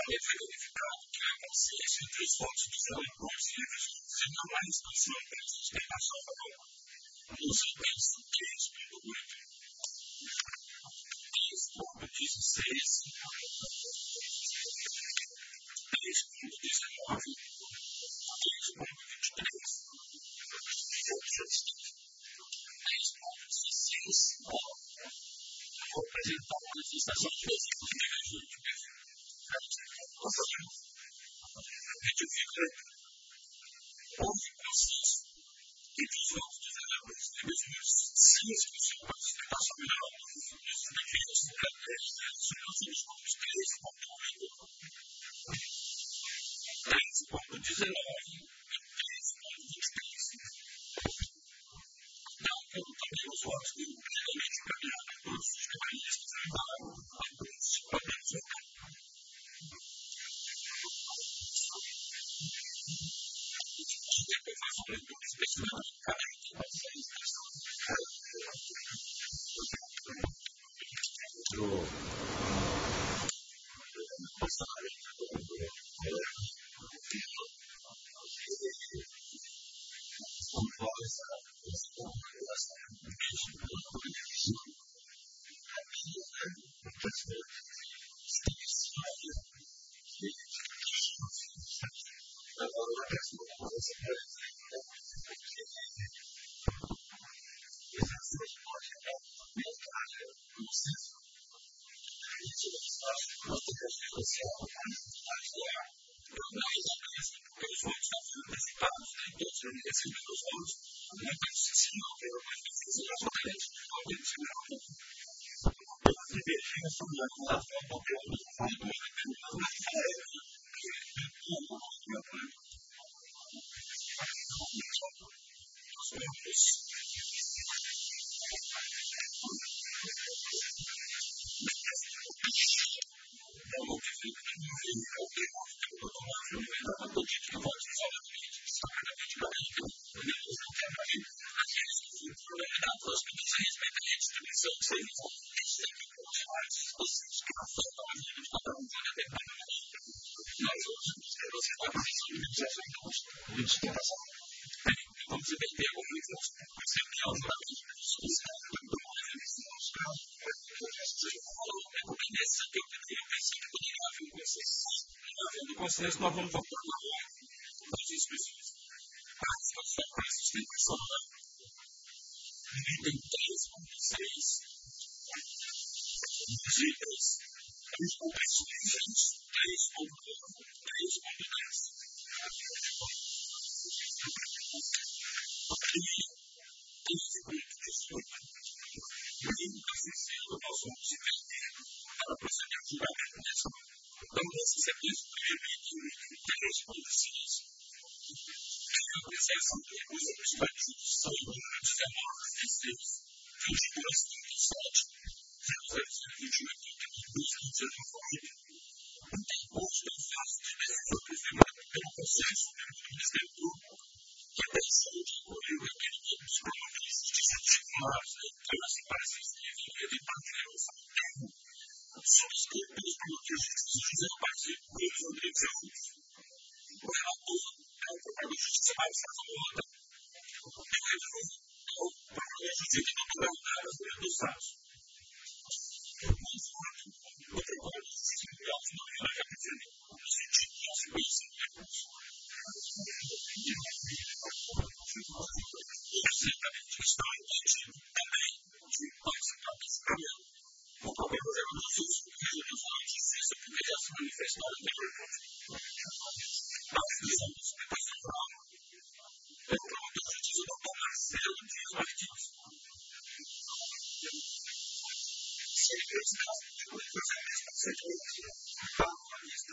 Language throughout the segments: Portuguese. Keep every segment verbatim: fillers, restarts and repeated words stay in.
é verificado que a consciência entre os votos dos eleitores e religiosos é mais consciente da sustentação da norma. Nos itens três ponto oito, três ponto dezesseis, três ponto dezenove, três ponto vinte e três, três ponto dezesseis, vou apresentar uma manifestação de versículos de Jesus. Retifica, houve consenso entre os votos dos eleitores e religiosos, sim, que o seu participação melhor nos defeitos dos pontos três ponto oito, três ponto dezenove e três ponto vinte e três. Tal como também os votos que legalmente encaminharam todos os jornalistas levaram alguns problemas locais. Depois faz um leitura especial de cada item das seis consenso, nós vamos voltar aos específicos. A situação para a sustentação da item três ponto seis, os itens três ponto seis, três ponto nove, três ponto dez. três ponto dezoito. Assim nós vamos inverter para proceder ao julgamento dessa. Então, nesse serviço, permite três ponto seis, a presença de recursos administrativos são dezenove, dezesseis, vinte e dois, trinta e sete, zero zero zero, vinte e oito, trinta e dois, vinte e nove, interposto em fase de decisão confirmada pelo Conselho Supremo do Ministério Público, que deixou de incluir o requerimento dos promovidos de certificados de trânsito para assistir em rede de patrulhamento termo, subscrito pelos promotores de justiça José Pacheco e Luiz Rodrigues Alves. O relator é o Procurador de Justiça Mário César Mota. O relator é o Procurador de Justiça Doutor Bernardo Azevedo dos Santos. Conforme o Procurador de Justiça Mundial de Nova York, no sentido de auxílio sem recurso. E certamente estão entendidos também de participar desse programa. O Procurador Geral do Superior Tribunal de Justiça poderia se manifestar anteriormente. A decisão do Superior Tribunal é o Promotor de Justiça doutor Marcelo Dias Martins. Se ele precisar de uma informação procedimento, para uma lista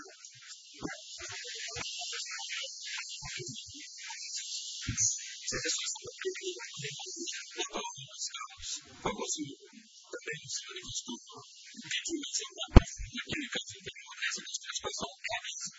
se a resposta da primeira doutor Luiz Carlos, famoso também no senhor de estudo, pediu exemplar naquele caso anterior, nessa legislação cabeça.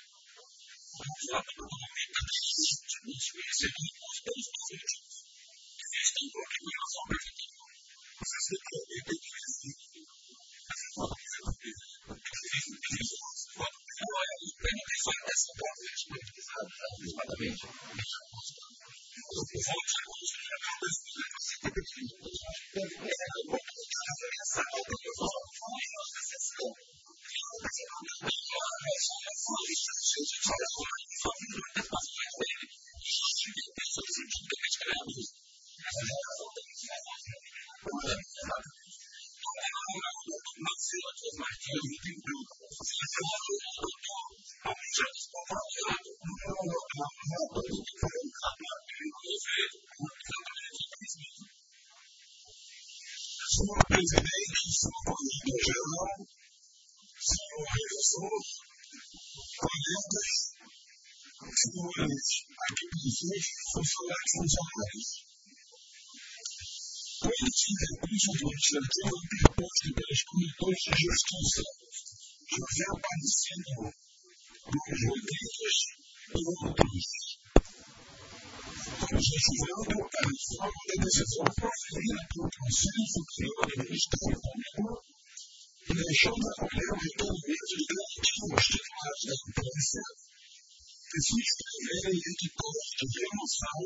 só essa parte disponibilizada, adequadamente. Os recursos regados você tem que é uma essa autonomia e nossa sessão. Senhor presidente, senhor coordenador geral, senhor revisor, colegas, senhores aqui presentes, funcionários e funcionários. Com esse recurso administrativo interposto pelos promotores de justiça José Aparecido, Luiz Rodrigues e outros, objetivando a reforma da decisão proferida pelo Conselho Superior do Ministério Público e deixando a colher os requerimentos garantidos aos titulares da imprensa que se inscreverem em editais de remoção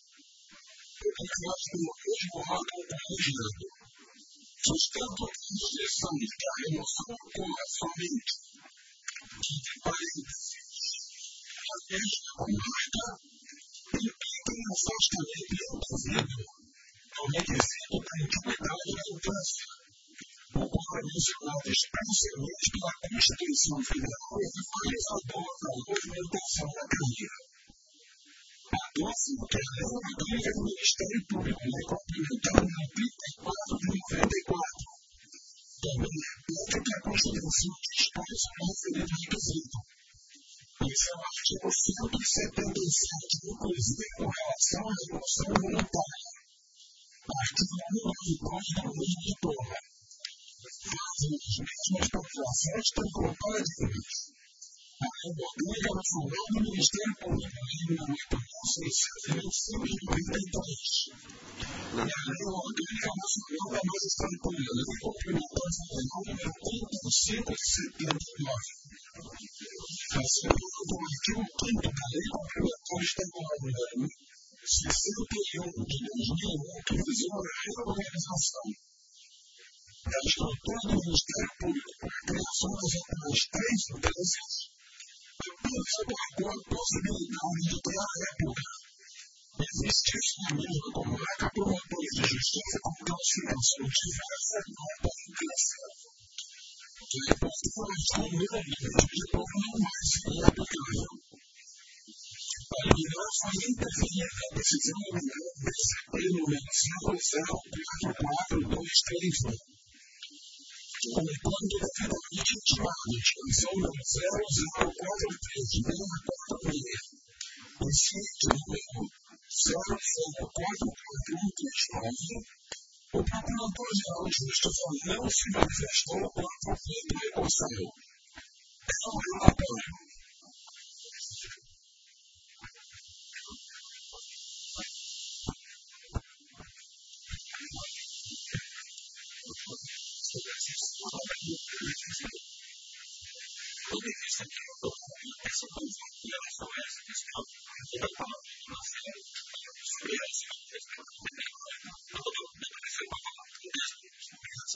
publicados pelo mesmo órgão colegiado. Sustento a sugestão de que a remoção ocorra somente entre parênteses a mesma comarca implica um afastamento indevido ao requisito da intimidade da imprensa, o qual é mencionado expressamente pela Constituição Federal e balizador da movimentação da carreira. Adoço que a lei orgânica do Ministério Público é complementar na trinta e quatro de noventa e quatro. Também repete que a Constituição dispõe sobre o referido requisito. Esse é o artigo cento e setenta e sete, inclusive com relação à remoção voluntária. Artigo cento e noventa e dois do mesmo diploma. Fazem as mesmas populações temporárias. A lei orgânica nacional do Ministério Público, lei número oito mil seiscentos e vinte e cinco de noventa e três. E a lei orgânica nacional da magistratura, lei complementar federal número trinta e cinco de setenta e nove. Assim como o artigo quinto da lei complementar estadual número sessenta e um de dois mil e um, que visou a reorganização da estrutura do Ministério Público para a criação das atuais três empresas, apenas abarcou a possibilidade de que a época existisse na mesma comarca promotores de justiça com classificação diversa e não da imprensa. Que a hipótese foi número de diploma não mais seria aplicável. Para eliminar foi interferida a decisão número B C P número zero zero quatro quatro dois três um. Enquanto devidamente intimado, inscrição número zero zero quatro três seis quatro seis, e C I D número zero zero quatro quatro um três nove, o Procurador-Geral de Justiça não se manifestou quanto ao fim da remoção. É um relatório. Toda vista que eu dou essa posição em relação a essa questão, eu vou falar com você sobre essa questão. Eu vou deixar para falar com você sobre essa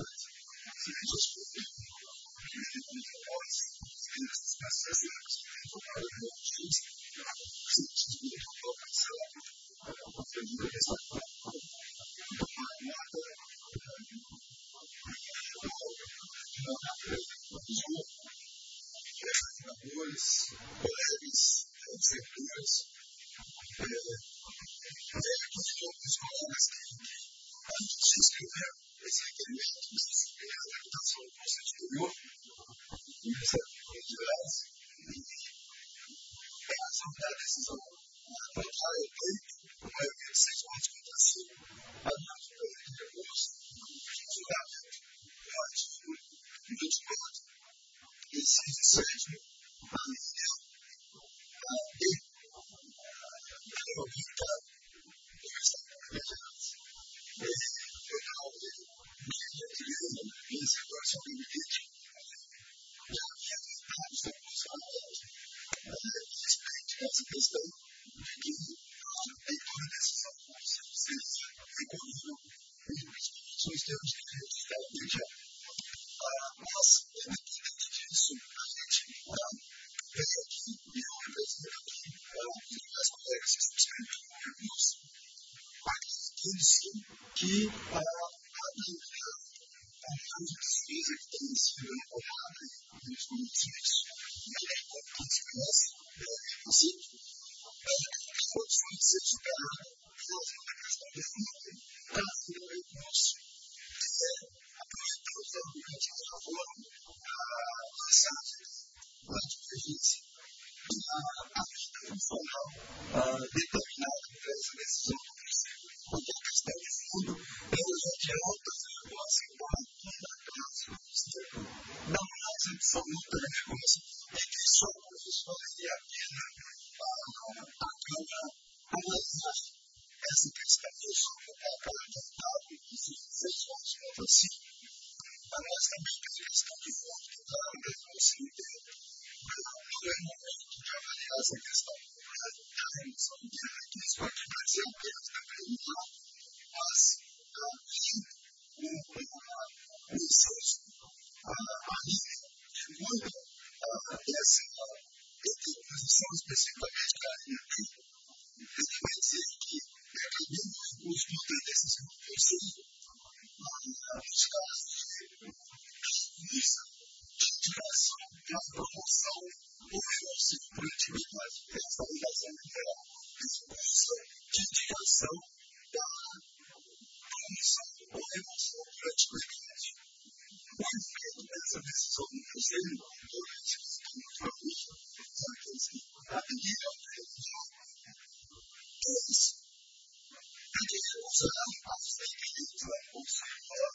colegas, servidores, os colegas que antes de se inscrever esse requerimento de se inscrever na tramitação do Conselho Superior do Ministério Público de Goiás e a ação da decisão contrária ao pleito, com maioria de seis votos contra cinco, adiante pelo recurso, funcionamento do artigo vinte e quatro, inciso sete, a linha B da noventa do Estatuto de Goiás. Final de minha situação limite, e a minha vontade de funcionamento essa questão de que a leitura desses autores seja recolhida, principalmente nos termos que a gente está entendendo. Mas, independente disso, a gente veio aqui e eu represento aqui os meus colegas que estão escrevendo no recurso, acreditando sim que a Bíblia, a grande defesa que tem sido encontrada nos conhecimentos, ela é como que se conhece, assim, as condições de ser superada pela questão do fundo, caso do recurso, aproveitando os argumentos a favor da mensagem da divergência a vida funcional determinada por essa decisão do princípio, porque a questão de fundo ela é de alta relevância embora toda a classe do ministério da mais absoluta relevância e que só por isso valeria a pena a Câmara analisar essa questão do fundo com a cara tentado e seis votos contra si. Mas nós também temos a questão de fundo que está mesmo assim inteiro. Não é momento de avaliar essa questão da remoção de direitos, porque vai ser apenas determinar, mas o incenso ali é muito essa interposição especificamente da linha B. Ele vai dizer que dependendo dos poderes desses recursos, nos casos de direção, da promoção ou renúncia por atividade de estabilização mineral, recurso de direção da promoção ou renúncia por atividade. O efeito dessa decisão do Conselho, durante o estudo da família, é que a medida é isso. Porque usar as fake da Conselho,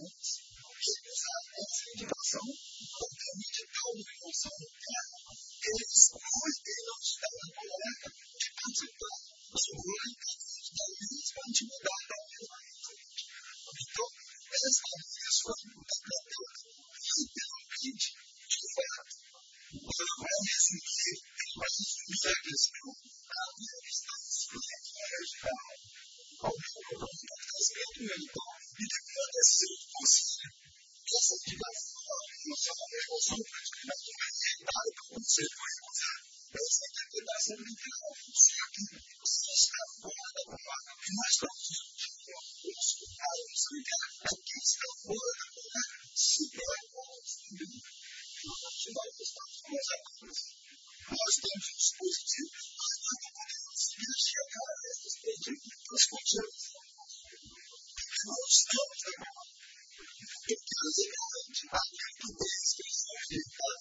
usar essa indicação como edital de função interna, eles não estão na colega de participar sobre a mesma atividade da mesma entidade. Então, essa medidas foi interpretada literalmente de fato. Ela vai resumir, vai resumir a questão da administração regional ao nível do acontecimento mental e depois desse conselho. Essa indicação não só uma emoção praticamente rejeitada pelo Conselho foi recusar essa interpretação literal. Só que se está fora da palavra e nós estamos discutindo o curso, a emoção interna é que está fora da palavra se der como descobrir. Se nós estamos com os acordos, nós temos um dispositivo, mas nós não podemos chegar a esse dispositivo para os conselhos. Porque nós estamos na palavra. Porque legalmente aquilo que tem expressão rejeitada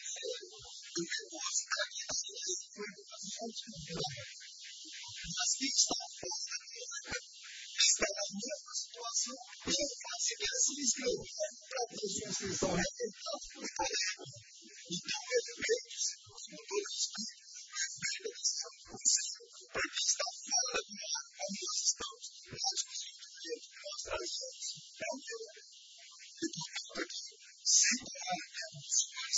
do recurso da guia foi uma fonte de mas quem está fora da palavra está na mesma situação e não faz sequer se inscrever para ter sua inscrição rejeitada no poder. Então, o efeito, com todo respeito, o efeito da decisão do Conselho, para quem está fora da palavra, como nós estamos, nós conseguimos o direito que nós trazemos, é o que eu e, portanto, aqui, sem tomar decisões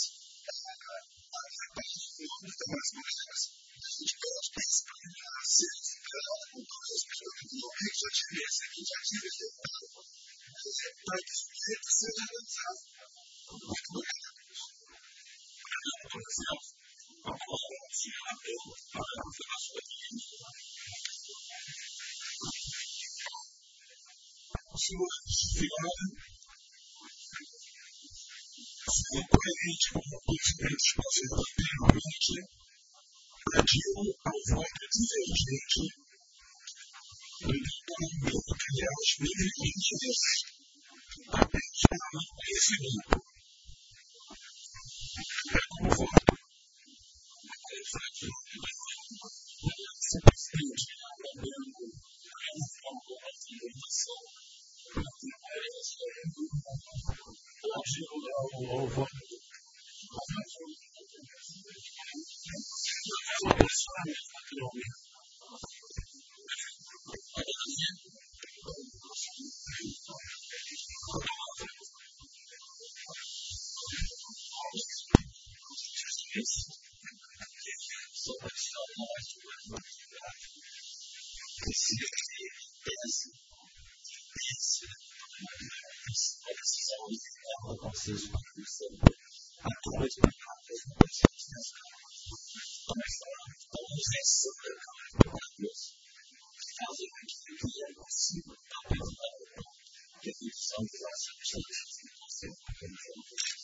a minha parte do nome dos demais colegas, a gente pede que esse preliminar seja superado com todo respeito ao que eu já tive esse aqui, já tive rejeitado, para que esse direito seja realizado. Muito obrigado. Obrigado, professor. Agora, o senhor Abel, para fazer a sua crítica. O senhor Figurado, foi coerente com o conhecimento exposto anteriormente, pediu ao voto divergente do documento que é os limites da pessoa recebida. É como voto. É fácil de se presidente trabalhando com a finalização da pode o voto sobre a visão lógica da humanidade. Precisa ter essa, essa, a decisão de ficar com o conselho de produção. A tua expectativa é uma decisão começar a usar sobre a Deus. Fazer aquilo que é possível para pensar que a função de nossa justiça é possível para pensar.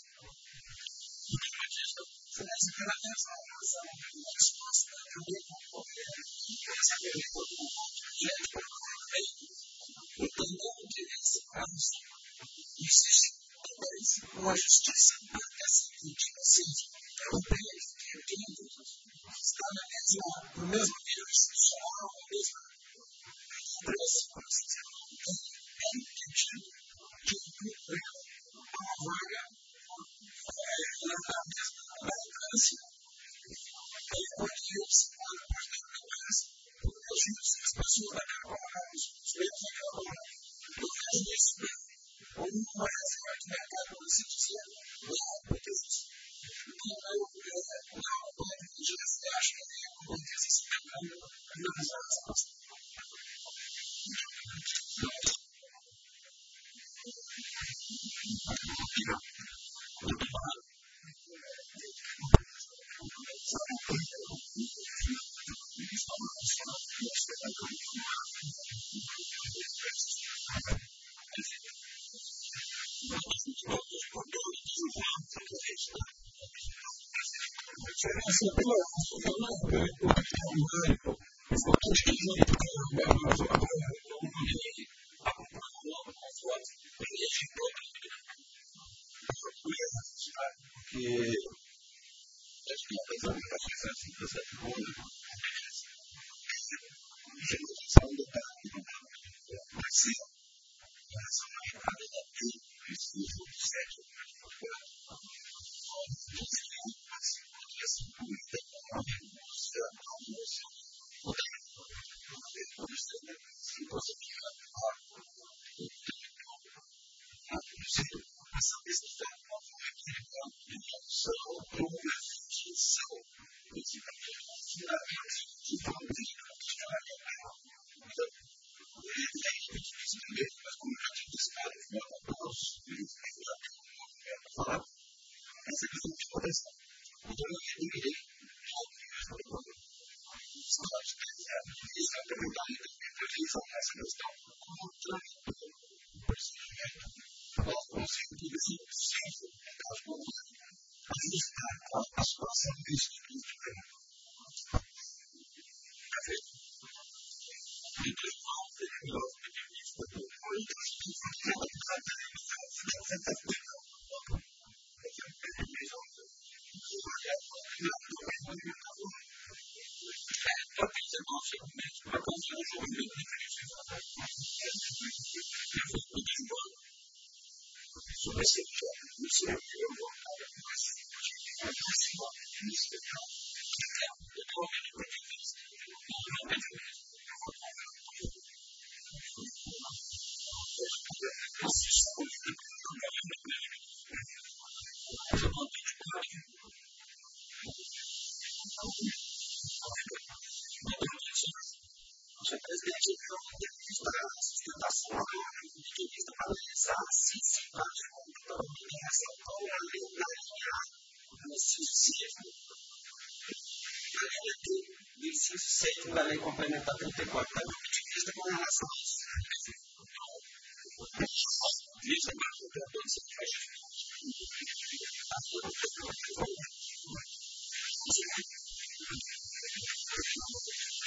Essa característica da relação é exposta também com o poder e essa pergunta do projeto para o reino. Entendendo que nesse caso existe também uma justiça até seguinte, ou seja, europeia que entende está na mesma, no mesmo nível institucional, na mesma preço, é entendido que o governo é uma vaga na mesma arrogância, onde eles podem partir da arrogância, porque as pessoas acabam, os meios acabam, no caso disso, uma reserva de mercado, por assim dizer, não, porque existe. Então, eu não pode pedir esse acho que é uma coisa assim, não usar essa questão. Da lei complementar trinta e quatro, da permitir vista com relação a isso.